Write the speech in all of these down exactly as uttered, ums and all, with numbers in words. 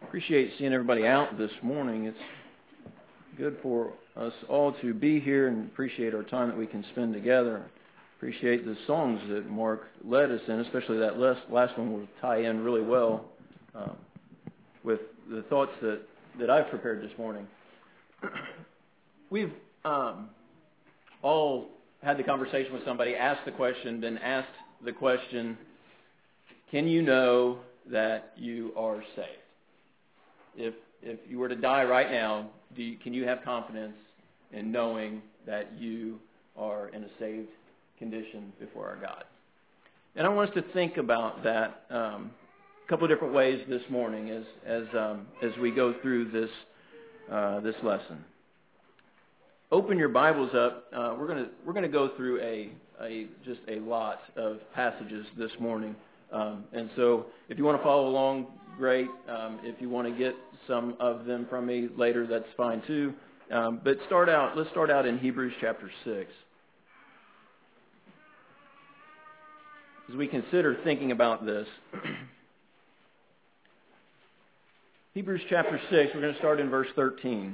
Appreciate seeing everybody out this morning. It's good for us all to be here and appreciate our time that we can spend together. Appreciate the songs that Mark led us in, especially that last, last one will tie in really well um, with the thoughts that, that I've prepared this morning. We've um, all had the conversation with somebody, asked the question, been asked the question, can you know that you are saved? If if you were to die right now, do you, can you have confidence in knowing that you are in a saved condition before our God? And I want us to think about that um, a couple of different ways this morning as as um, as we go through this uh, this lesson. Open your Bibles up. Uh, we're gonna we're gonna go through a a just a lot of passages this morning. Um, and so if you want to follow along, great. Um, if you want to get some of them from me later, that's fine too. Um, but start out, let's start out in Hebrews chapter six. As we consider thinking about this, Hebrews chapter six, we're going to start in verse thirteen.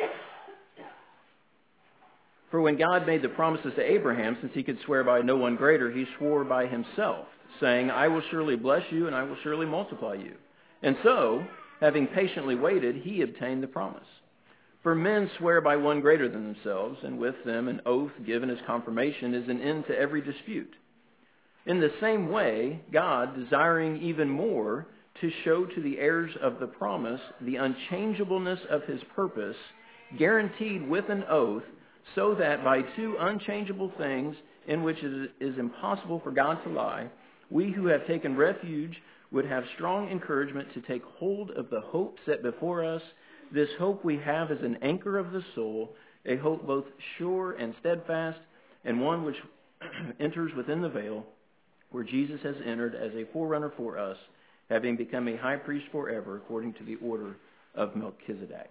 For when God made the promises to Abraham, since he could swear by no one greater, he swore by himself, saying, I will surely bless you, and I will surely multiply you. And so, having patiently waited, he obtained the promise. For men swear by one greater than themselves, and with them an oath given as confirmation is an end to every dispute. In the same way, God, desiring even more to show to the heirs of the promise the unchangeableness of his purpose, guaranteed with an oath, so that by two unchangeable things in which it is impossible for God to lie, we who have taken refuge would have strong encouragement to take hold of the hope set before us. This hope we have as an anchor of the soul, a hope both sure and steadfast, and one which enters within the veil, where Jesus has entered as a forerunner for us, having become a high priest forever, according to the order of Melchizedek.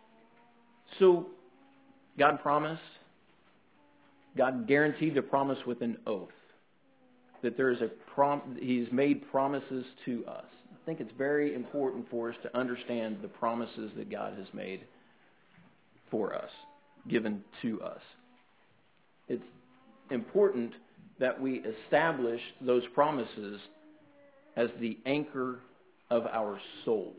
So, God promised, God guaranteed the promise with an oath. That there is a prom- He's made promises to us. I think it's very important for us to understand the promises that God has made for us, given to us. It's important that we establish those promises as the anchor of our soul.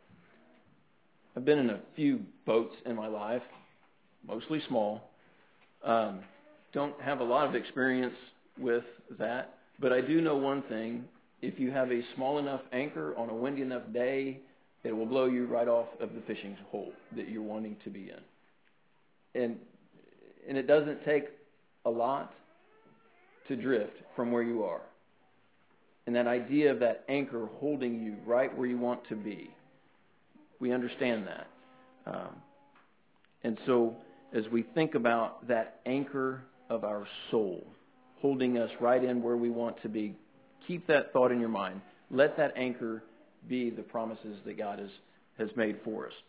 I've been in a few boats in my life, mostly small. Um, don't have a lot of experience with that. But I do know one thing, if you have a small enough anchor on a windy enough day, it will blow you right off of the fishing hole that you're wanting to be in. And and it doesn't take a lot to drift from where you are. And that idea of that anchor holding you right where you want to be, we understand that. Um, and so as we think about that anchor of our soul, holding us right in where we want to be, keep that thought in your mind. Let that anchor be the promises that God has, has made for us.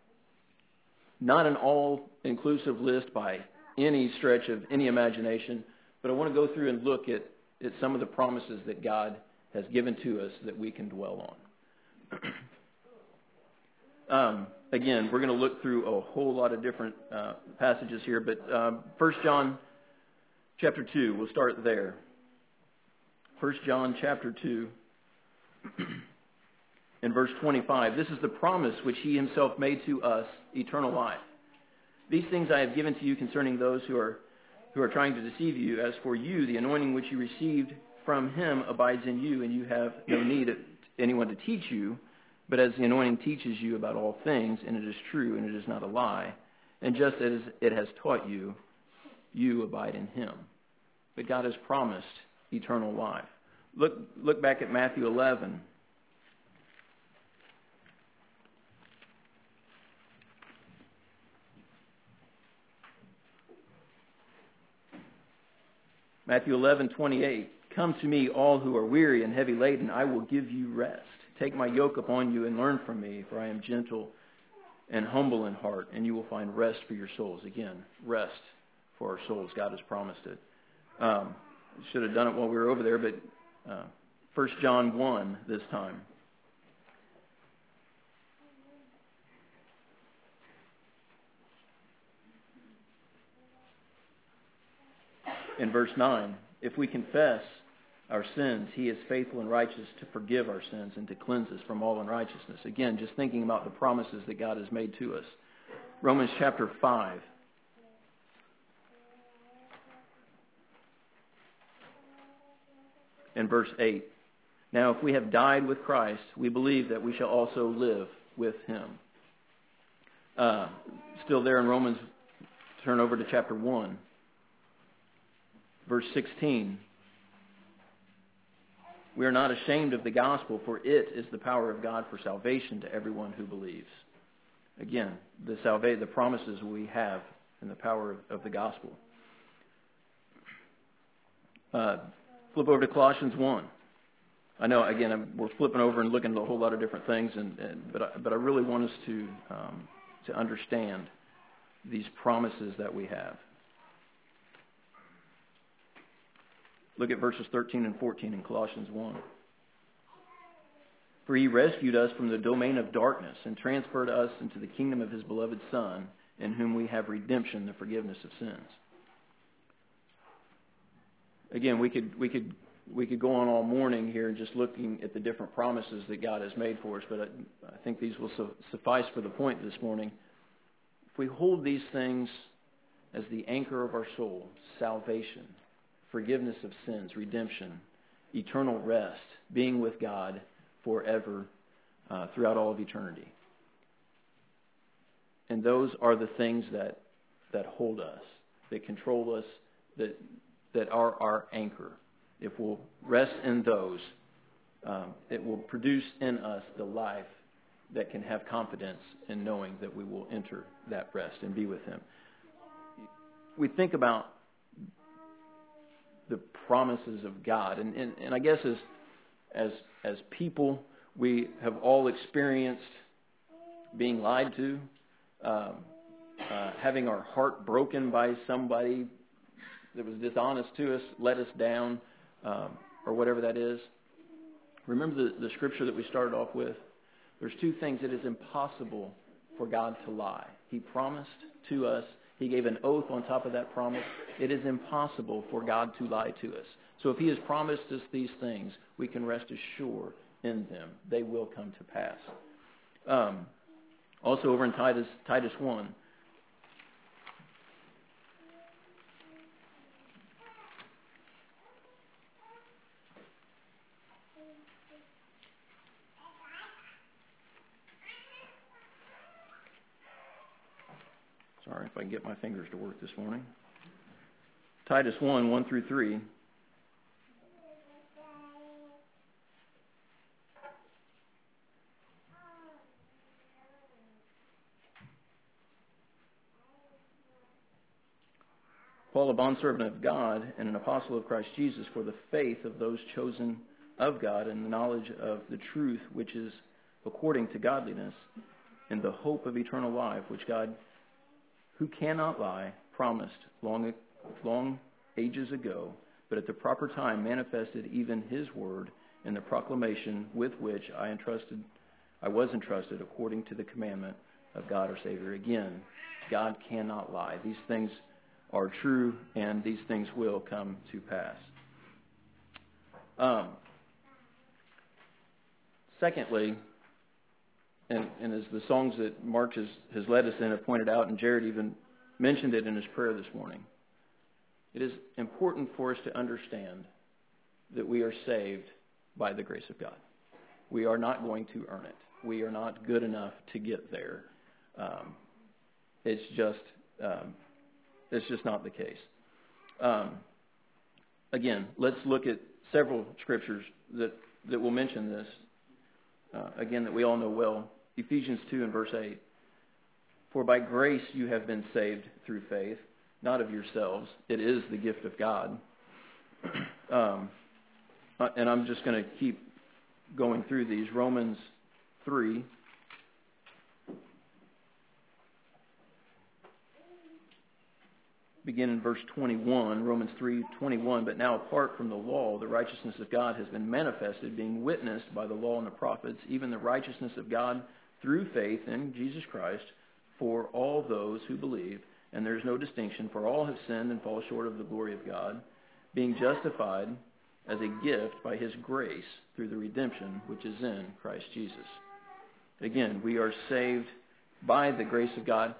Not an all-inclusive list by any stretch of any imagination, but I want to go through and look at, at some of the promises that God has given to us that we can dwell on. um, again, we're going to look through a whole lot of different uh, passages here, but um, First John Chapter two, we'll start there. First John chapter two, in verse twenty-five. This is the promise which he himself made to us, eternal life. These things I have given to you concerning those who are who are trying to deceive you. As for you, the anointing which you received from him abides in you, and you have no need of anyone to teach you. But as the anointing teaches you about all things, and it is true, and it is not a lie, and just as it has taught you, you abide in him. But God has promised eternal life. Look, look back at Matthew eleven. Matthew eleven twenty-eight. Come to me, all who are weary and heavy laden, I will give you rest. Take my yoke upon you and learn from me, for I am gentle and humble in heart, and you will find rest for your souls. Again, rest for our souls. God has promised it. Um, should have done it while we were over there, but uh, First John one this time. in verse nine, if we confess our sins, he is faithful and righteous to forgive our sins and to cleanse us from all unrighteousness. Again, just thinking about the promises that God has made to us. Romans chapter five. And verse eight. Now, if we have died with Christ, we believe that we shall also live with him. Uh, still there in Romans, turn over to chapter one. Verse sixteen. We are not ashamed of the gospel, for it is the power of God for salvation to everyone who believes. Again, the salva- the promises we have and the power of, of the gospel. Uh, flip over to Colossians one. I know, again, I'm, we're flipping over and looking at a whole lot of different things, and, and but, I, but I really want us to um, to understand these promises that we have. Look at verses thirteen and fourteen in Colossians one. For he rescued us from the domain of darkness and transferred us into the kingdom of his beloved Son, in whom we have redemption, the forgiveness of sins. Again, we could we could we could go on all morning here and just looking at the different promises that God has made for us, but I, I think these will su- suffice for the point this morning. If we hold these things as the anchor of our soul, salvation, forgiveness of sins, redemption, eternal rest, being with God forever, uh, throughout all of eternity. And those are the things that that hold us, that control us, that that are our anchor. If we'll rest in those, um, it will produce in us the life that can have confidence in knowing that we will enter that rest and be with him. We think about the promises of God, and, and, and I guess as as as people, we have all experienced being lied to, um, uh, having our heart broken by somebody that was dishonest to us, let us down, um, or whatever that is. Remember the, the scripture that we started off with? There's two things. It is impossible for God to lie. He promised to us. He gave an oath on top of that promise. It is impossible for God to lie to us. So if he has promised us these things, we can rest assured in them. They will come to pass. Um, also over in Titus, Titus one, sorry if I can get my fingers to work this morning. Titus one, one through three. Paul, a bondservant of God and an apostle of Christ Jesus, for the faith of those chosen of God and the knowledge of the truth which is according to godliness, and the hope of eternal life, which God, who cannot lie, promised long, long ages ago, but at the proper time manifested even his word in the proclamation with which I entrusted, I was entrusted according to the commandment of God our Savior. Again, God cannot lie. These things are true, and these things will come to pass. Um, secondly, and, and as the songs that Mark has, has led us in have pointed out, and Jared even mentioned it in his prayer this morning, it is important for us to understand that we are saved by the grace of God. We are not going to earn it. We are not good enough to get there. Um, it's just... Um, It's just not the case. Um, again, let's look at several scriptures that, that will mention this. Uh, again, that we all know well. Ephesians two and verse eight. For by grace you have been saved through faith, not of yourselves. It is the gift of God. um, and I'm just going to keep going through these. Romans three. Begin in verse twenty-one, Romans three twenty-one. But now apart from the law, the righteousness of God has been manifested, being witnessed by the law and the prophets, even the righteousness of God through faith in Jesus Christ for all those who believe. and there is no distinction, for all have sinned and fall short of the glory of God, being justified as a gift by his grace through the redemption which is in Christ Jesus. Again, we are saved by the grace of God.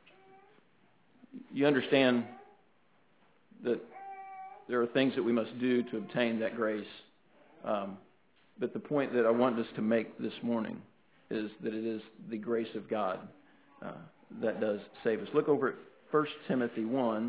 You understand that there are things that we must do to obtain that grace. Um, but the point that I want us to make this morning is that it is the grace of God uh, that does save us. Look over at First Timothy one.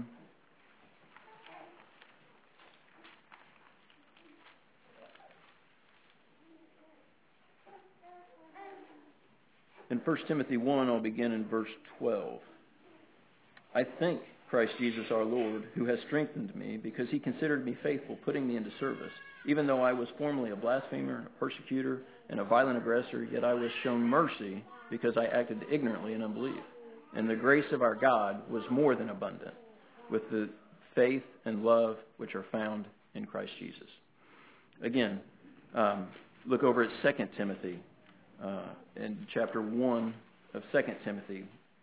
In First Timothy one, I'll begin in verse twelve. I thank Christ Jesus our Lord, who has strengthened me, because he considered me faithful, putting me into service. Even though I was formerly a blasphemer, a persecutor, and a violent aggressor, yet I was shown mercy because I acted ignorantly in unbelief. And the grace of our God was more than abundant with the faith and love which are found in Christ Jesus. Again, um, look over at Second Timothy, uh, in chapter one of Second Timothy.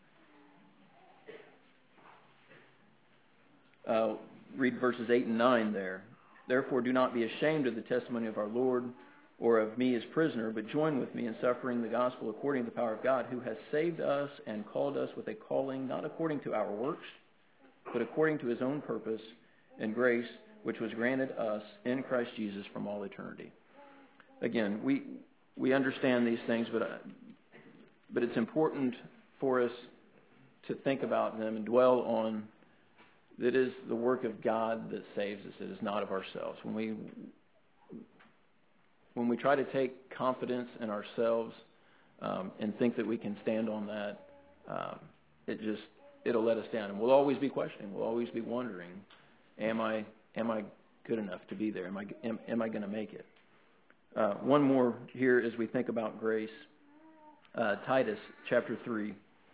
Uh, read verses eight and nine there. Therefore, do not be ashamed of the testimony of our Lord or of me as prisoner, but join with me in suffering the gospel according to the power of God, who has saved us and called us with a calling not according to our works, but according to his own purpose and grace, which was granted us in Christ Jesus from all eternity. Again, we we understand these things, but uh, but it's important for us to think about them and dwell on that it is the work of God that saves us. It is not of ourselves. When we when we try to take confidence in ourselves um, and think that we can stand on that, um, it just it'll let us down, and we'll always be questioning. We'll always be wondering, am I am I good enough to be there? Am I am, am I going to make it? Uh, one more here as we think about grace. Uh, Titus chapter three.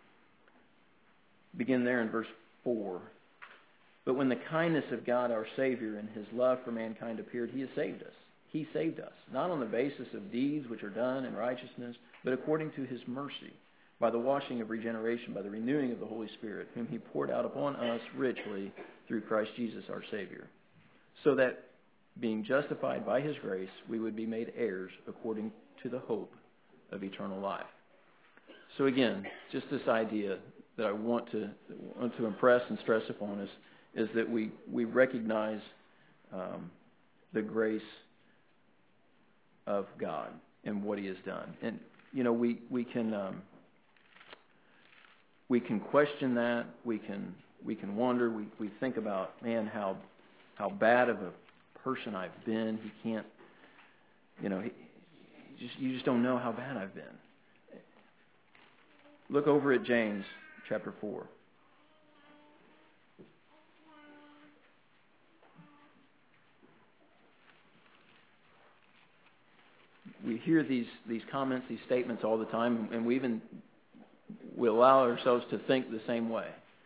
Begin there in verse four. But when the kindness of God our Savior and his love for mankind appeared, he has saved us. He saved us, not on the basis of deeds which are done in righteousness, but according to his mercy, by the washing of regeneration, by the renewing of the Holy Spirit, whom he poured out upon us richly through Christ Jesus our Savior, so that, being justified by his grace, we would be made heirs according to the hope of eternal life. So again, just this idea that I want to want to impress and stress upon us is that we, we recognize um, the grace of God and what he has done. And, you know, we, we can um, we can question that. We can we can wonder. We, we think about, man, how how bad of a person I've been. He can't, you know, he, he just you just don't know how bad I've been. Look over at James chapter four. We hear these, these comments, these statements all the time, and we even we allow ourselves to think the same way.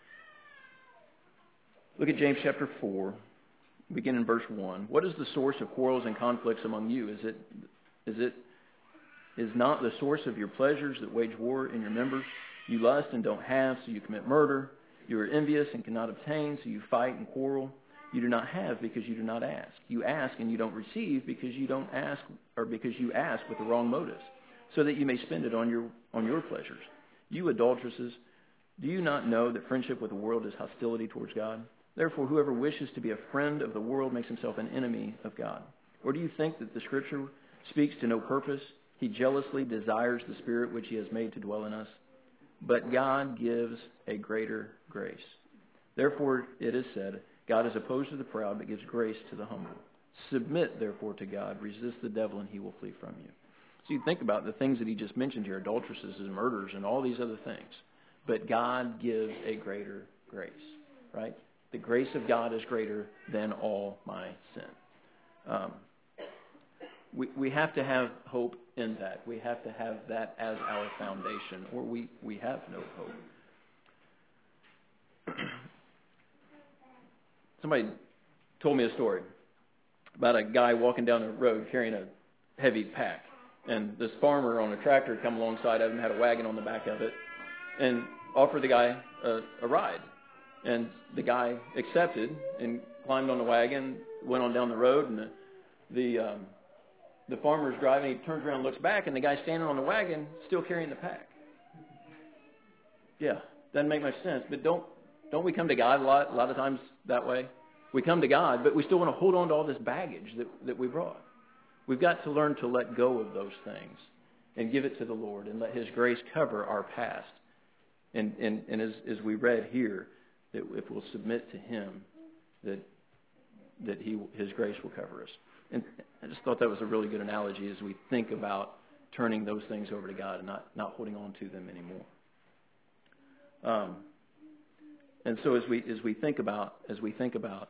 Look at James chapter four, begin in verse one. What is the source of quarrels and conflicts among you? Is it is it is not the source of your pleasures that wage war in your members? You lust and don't have, so you commit murder. You are envious and cannot obtain, so you fight and quarrel. You do not have because you do not ask. You ask and you don't receive because you don't ask, or because you ask with the wrong motives, so that you may spend it on your on your pleasures. You adulteresses, do you not know that friendship with the world is hostility towards God? Therefore, whoever wishes to be a friend of the world makes himself an enemy of God. Or do you think that the Scripture speaks to no purpose? He jealously desires the Spirit which he has made to dwell in us. But God gives a greater grace. Therefore, it is said, God is opposed to the proud, but gives grace to the humble. Submit, therefore, to God. Resist the devil, and he will flee from you. So you think about the things that he just mentioned here, adulteresses and murders and all these other things. But God gives a greater grace, right? The grace of God is greater than all my sin. Um, we, we have to have hope in that. We have to have that as our foundation, or we, we have no hope. Somebody told me a story about a guy walking down the road carrying a heavy pack. And this farmer on a tractor come alongside of him, had a wagon on the back of it, and offered the guy a, a ride. And the guy accepted and climbed on the wagon, went on down the road, and the the, um, the farmer's driving. He turns around and looks back, and the guy standing on the wagon still carrying the pack. Yeah, doesn't make much sense. But don't don't we come to God a lot, a lot of times that way? We come to God, but we still want to hold on to all this baggage that, that we brought. We've got to learn to let go of those things and give it to the Lord and let His grace cover our past. And, and, and as, as we read here, that if we'll submit to Him, that that He His grace will cover us. And I just thought that was a really good analogy as we think about turning those things over to God and not, not holding on to them anymore. Um, and so as we as we think about as we think about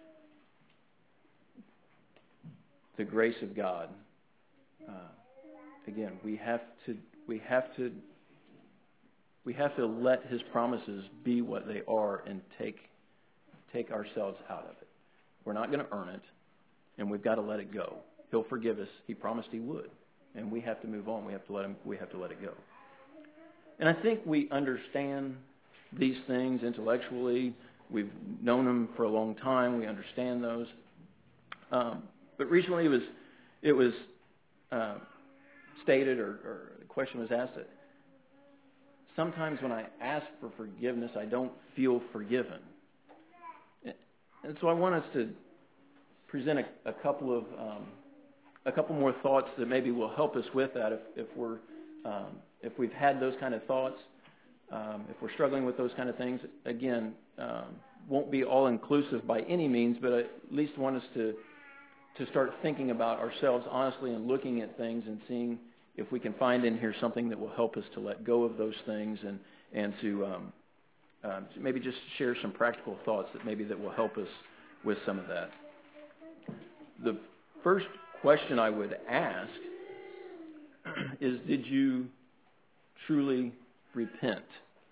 the grace of God, uh, again, we have to we have to we have to let His promises be what they are and take take ourselves out of it. We're not going to earn it, and we've got to let it go. He'll forgive us. He promised He would, and we have to move on. We have to let Him. We have to let it go. And I think we understand these things intellectually. We've known them for a long time. We understand those. Um, but recently, it was it was uh, stated, or, or the question was asked that sometimes when I ask for forgiveness, I don't feel forgiven. And so I want us to present a, a couple of um, a couple more thoughts that maybe will help us with that if, if we're um, if we've had those kind of thoughts, um, if we're struggling with those kind of things. Again, um, won't be all inclusive by any means, but I at least want us to to start thinking about ourselves honestly and looking at things and seeing if we can find in here something that will help us to let go of those things and and to um, um, maybe just share some practical thoughts that maybe that will help us with some of that. The first question I would ask is, did you truly repent?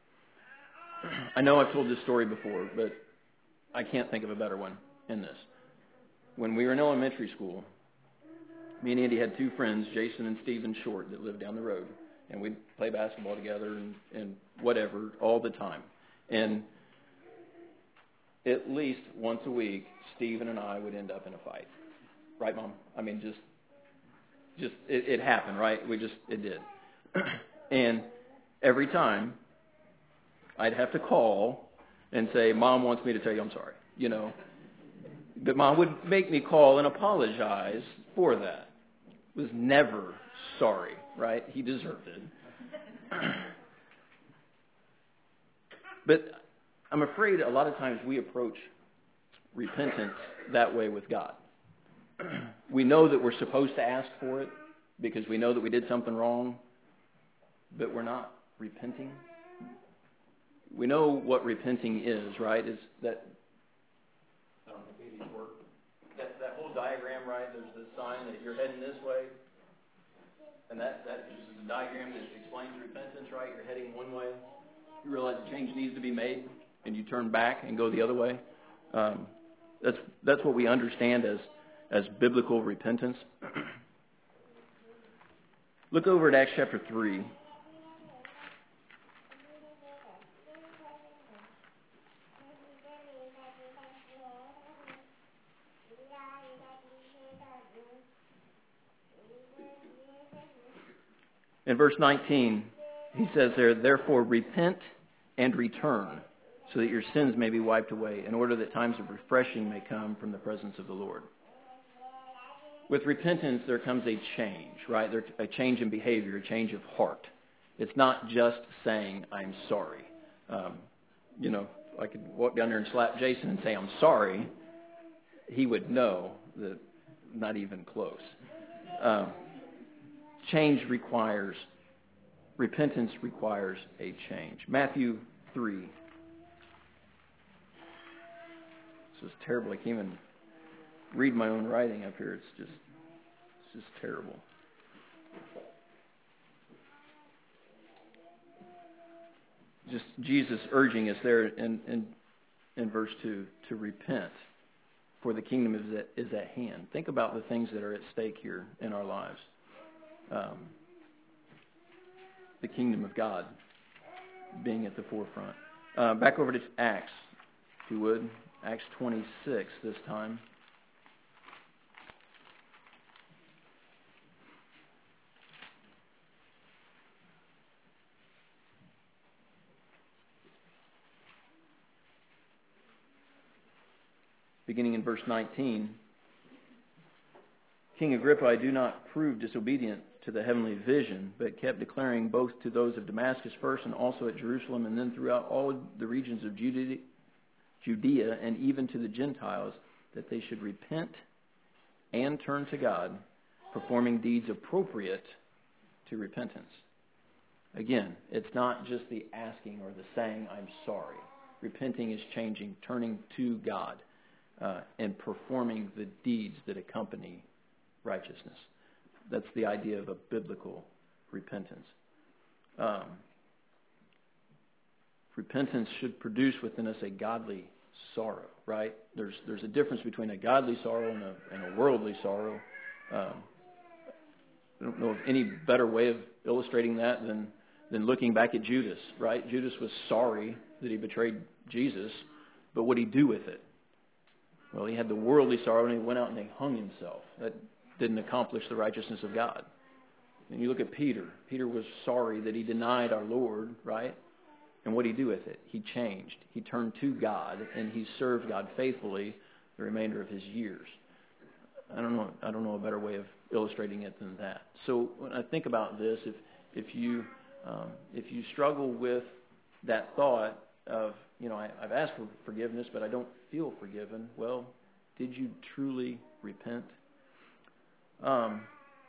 I know I've told this story before, but I can't think of a better one in this. When we were in elementary school, me and Andy had two friends, Jason and Stephen Short, that lived down the road. And we'd play basketball together and, and whatever all the time. And at least once a week, Stephen and I would end up in a fight. Right, Mom? I mean, just, just it, it happened, right? We just, it did. And every time, I'd have to call and say, Mom wants me to tell you I'm sorry, you know. But Mom would make me call and apologize for that. Was never sorry, right? He deserved it. But I'm afraid a lot of times we approach repentance that way with God. We know that we're supposed to ask for it because we know that we did something wrong, but we're not repenting. We know what repenting is, right? Is that, I don't think these work. That, that whole diagram, right? There's the sign that you're heading this way. And that, that is a diagram that explains repentance, right? You're heading one way. You realize a change needs to be made, and you turn back and go the other way. Um, that's that's what we understand as, as biblical repentance. Look over at Acts chapter three. In verse nineteen, he says there, therefore repent and return, so that your sins may be wiped away, in order that times of refreshing may come from the presence of the Lord. With repentance, there comes a change, right? There, a change in behavior, a change of heart. It's not just saying, I'm sorry. Um, you know, I could walk down there and slap Jason and say, I'm sorry. He would know that not even close. Um, change requires, repentance requires a change. Matthew three. This is terrible. I can't even read my own writing up here. It's just, it's just terrible. Just Jesus urging us there in, in, in verse two to repent, for the kingdom is at, is at hand. Think about the things that are at stake here in our lives. Um, the kingdom of God being at the forefront. Uh, back over to Acts. if you would, Acts twenty-six this time. Beginning in verse nineteen. King Agrippa, I do not prove disobedient to the heavenly vision, but kept declaring both to those of Damascus first and also at Jerusalem and then throughout all the regions of Judea, Judea and even to the Gentiles, that they should repent and turn to God, performing deeds appropriate to repentance. Again, it's not just the asking or the saying, I'm sorry. Repenting is changing, turning to God, uh, and performing the deeds that accompany righteousness. That's the idea of a biblical repentance. Um, repentance should produce within us a godly sorrow, right? There's there's a difference between a godly sorrow and a, and a worldly sorrow. Um, I don't know of any better way of illustrating that than than looking back at Judas, right? Judas was sorry that he betrayed Jesus, but what did he do with it? Well, he had the worldly sorrow and he went out and he hung himself. That didn't accomplish the righteousness of God. And you look at Peter. Peter was sorry that he denied our Lord, right? And what did he do with it? He changed. He turned to God and he served God faithfully the remainder of his years. I don't know. I don't know a better way of illustrating it than that. So when I think about this, if if you um, if you struggle with that thought of, you know, I, I've asked for forgiveness, but I don't feel forgiven. Well, did you truly repent? Um,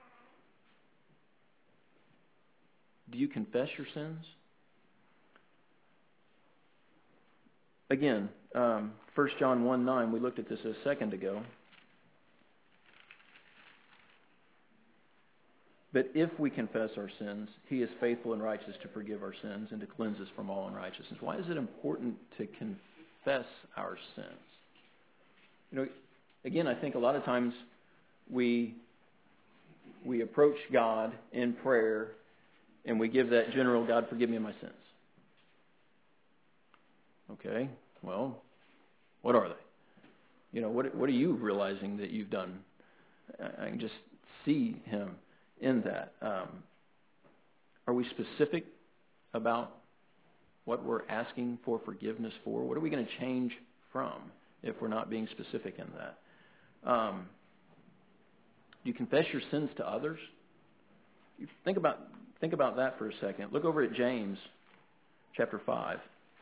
do you confess your sins? Again, um, First John one nine, we looked at this a second ago. But if we confess our sins, he is faithful and righteous to forgive our sins and to cleanse us from all unrighteousness. Why is it important to confess our sins? You know, again, I think a lot of times we we approach God in prayer and we give that general, God, forgive me of my sins. Okay, well, what are they? You know, what what are you realizing that you've done? I can just see him in that. Um, are we specific about what we're asking for forgiveness for? What are we going to change from if we're not being specific in that? Um, do you confess your sins to others? You think about think about that for a second. Look over at James chapter five.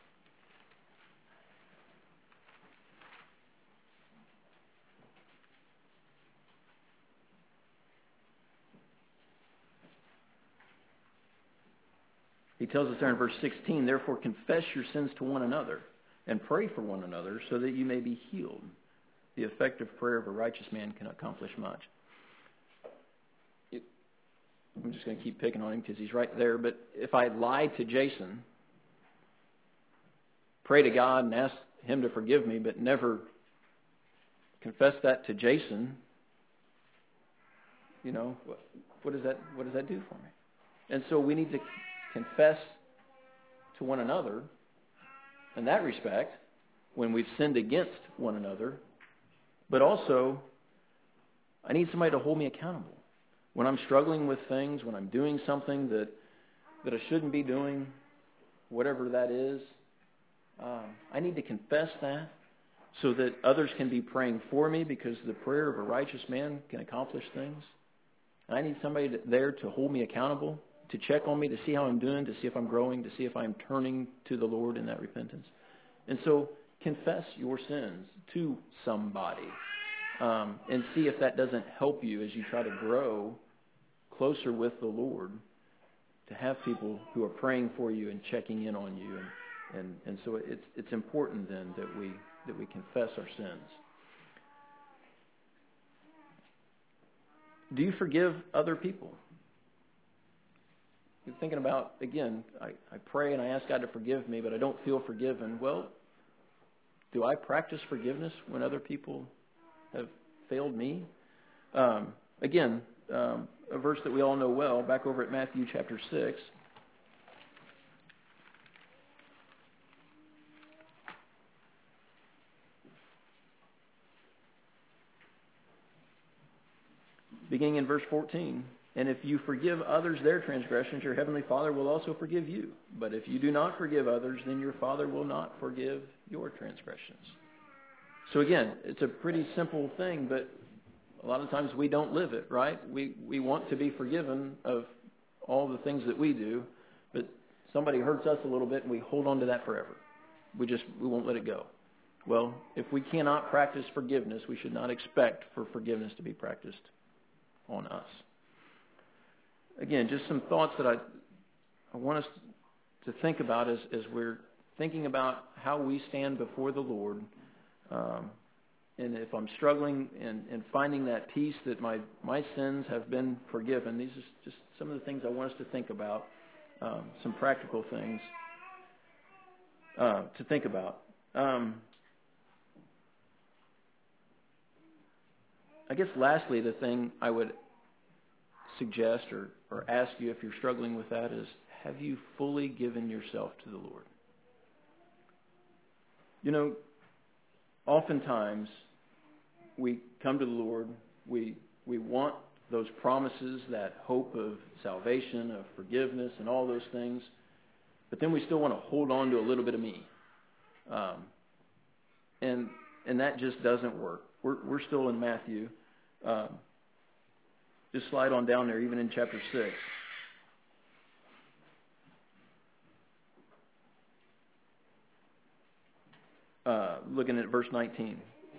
He tells us there in verse sixteen, therefore confess your sins to one another and pray for one another so that you may be healed. The effective prayer of a righteous man can accomplish much. It, I'm just going to keep picking on him because he's right there. But if I lied to Jason, pray to God and ask him to forgive me, but never confess that to Jason, you know, what, what does that what does that do for me? And so we need to confess to one another in that respect when we've sinned against one another, but also I need somebody to hold me accountable. When I'm struggling with things, when I'm doing something that that I shouldn't be doing, whatever that is, um, I need to confess that so that others can be praying for me, because the prayer of a righteous man can accomplish things. And I need somebody to, there to hold me accountable, to check on me, to see how I'm doing, to see if I'm growing, to see if I'm turning to the Lord in that repentance. And so confess your sins to somebody um, and see if that doesn't help you as you try to grow closer with the Lord, to have people who are praying for you and checking in on you. And, and, and so it's it's important then that we that we confess our sins. Do you forgive other people? You're thinking about, again, I, I pray and I ask God to forgive me, but I don't feel forgiven. Well, do I practice forgiveness when other people have failed me? Um, again, um, a verse that we all know well, back over at Matthew chapter six. beginning in verse fourteen. And if you forgive others their transgressions, your heavenly Father will also forgive you. But if you do not forgive others, then your Father will not forgive your transgressions. So again, it's a pretty simple thing, but a lot of times we don't live it, right? We we want to be forgiven of all the things that we do, but somebody hurts us a little bit and we hold on to that forever. We just we won't let it go. Well, if we cannot practice forgiveness, we should not expect for forgiveness to be practiced on us. Again, just some thoughts that I I want us to think about as, as we're thinking about how we stand before the Lord. Um, and if I'm struggling in, in finding that peace that my, my sins have been forgiven, these are just some of the things I want us to think about, um, some practical things uh, to think about. Um, I guess lastly, the thing I would suggest or, or ask you if you're struggling with that is, have you fully given yourself to the Lord? You know, oftentimes we come to the Lord, we we want those promises, that hope of salvation, of forgiveness, and all those things, but then we still want to hold on to a little bit of me. Um, and and that just doesn't work. We're, we're still in Matthew. Um, Just slide on down there, even in chapter six. Uh, looking at verse nineteen.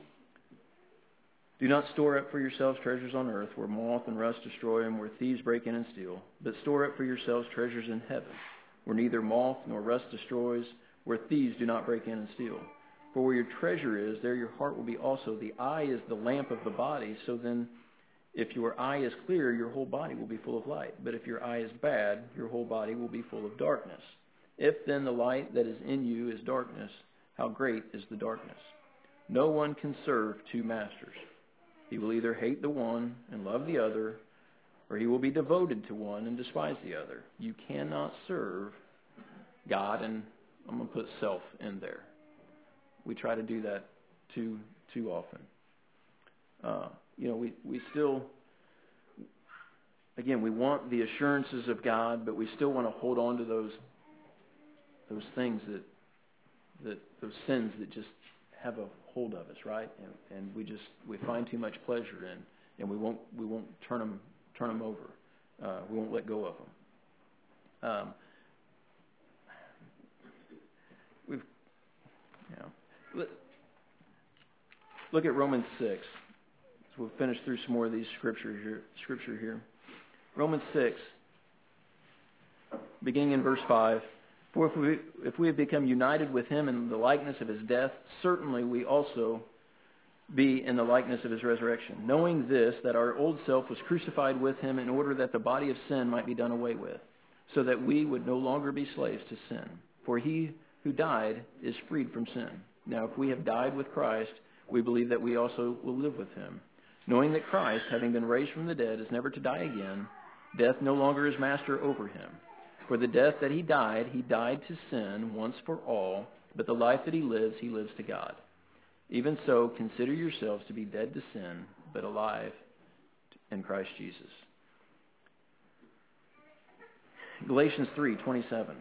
Do not store up for yourselves treasures on earth, where moth and rust destroy and where thieves break in and steal. But store up for yourselves treasures in heaven, where neither moth nor rust destroys, where thieves do not break in and steal. For where your treasure is, there your heart will be also. The eye is the lamp of the body, so then if your eye is clear, your whole body will be full of light. But if your eye is bad, your whole body will be full of darkness. If then the light that is in you is darkness, how great is the darkness? No one can serve two masters. He will either hate the one and love the other, or he will be devoted to one and despise the other. You cannot serve God, and I'm going to put self in there. We try to do that too too often. Uh, you know, we, we still, again, we want the assurances of God, but we still want to hold on to those those things that that those sins that just have a hold of us, right? And, and we just we find too much pleasure in, and we won't we won't turn them turn them over. Uh, we won't let go of them. Um, we've, you know, look, look at Romans six. So we'll finish through some more of these scriptures here. Scripture here. Romans six, beginning in verse five. For if we, if we have become united with him in the likeness of his death, certainly we also be in the likeness of his resurrection. Knowing this, that our old self was crucified with him in order that the body of sin might be done away with, so that we would no longer be slaves to sin. For he who died is freed from sin. Now if we have died with Christ, we believe that we also will live with him. Knowing that Christ, having been raised from the dead, is never to die again, death no longer is master over him. For the death that he died, he died to sin once for all, but the life that he lives, he lives to God. Even so, consider yourselves to be dead to sin, but alive in Christ Jesus. Galatians three twenty-seven.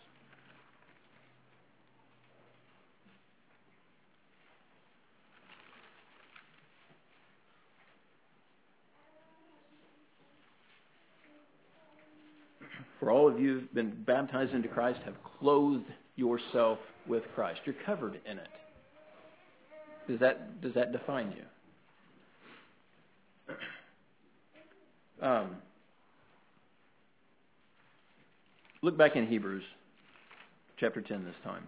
For all of you who've been baptized into Christ have clothed yourself with Christ. You're covered in it. Does that does that define you? Um, look back in Hebrews chapter ten this time.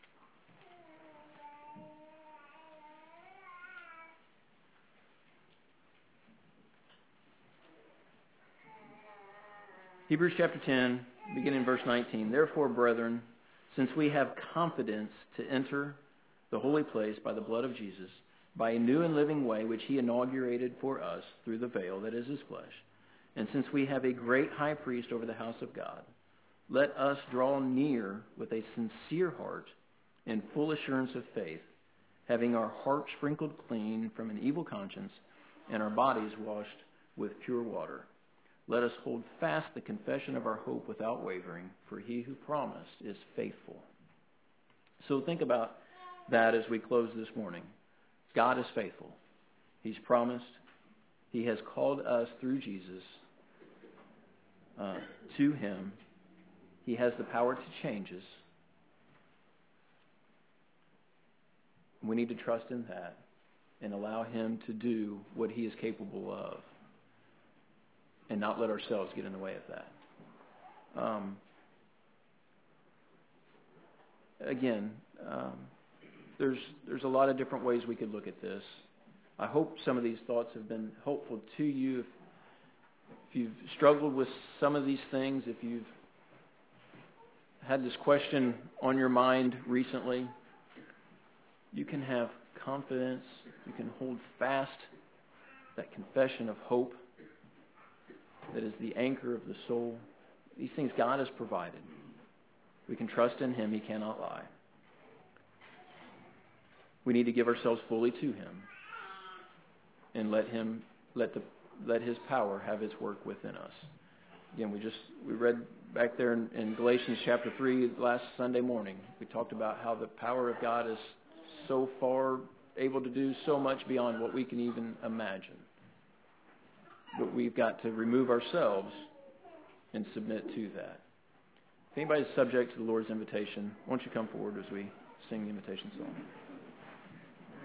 Hebrews chapter ten, beginning in verse nineteen. Therefore, brethren, since we have confidence to enter the holy place by the blood of Jesus, by a new and living way which he inaugurated for us through the veil that is his flesh, and since we have a great high priest over the house of God, let us draw near with a sincere heart and full assurance of faith, having our hearts sprinkled clean from an evil conscience and our bodies washed with pure water. Let us hold fast the confession of our hope without wavering, for he who promised is faithful. So think about that as we close this morning. God is faithful. He's promised. He has called us through Jesus uh, to him. He has the power to change us. We need to trust in that and allow him to do what he is capable of and not let ourselves get in the way of that. Um, again, um, there's there's a lot of different ways we could look at this. I hope some of these thoughts have been helpful to you. If, if you've struggled with some of these things, if you've had this question on your mind recently, you can have confidence. You can hold fast that confession of hope that is the anchor of the soul. These things God has provided. We can trust in him. He cannot lie. We need to give ourselves fully to him and let him let the let his power have its work within us. Again, we just we read back there in, in Galatians chapter three last Sunday morning. We talked about how the power of God is so far able to do so much beyond what we can even imagine. But we've got to remove ourselves and submit to that. If anybody's subject to the Lord's invitation, why don't you come forward as we sing the invitation song.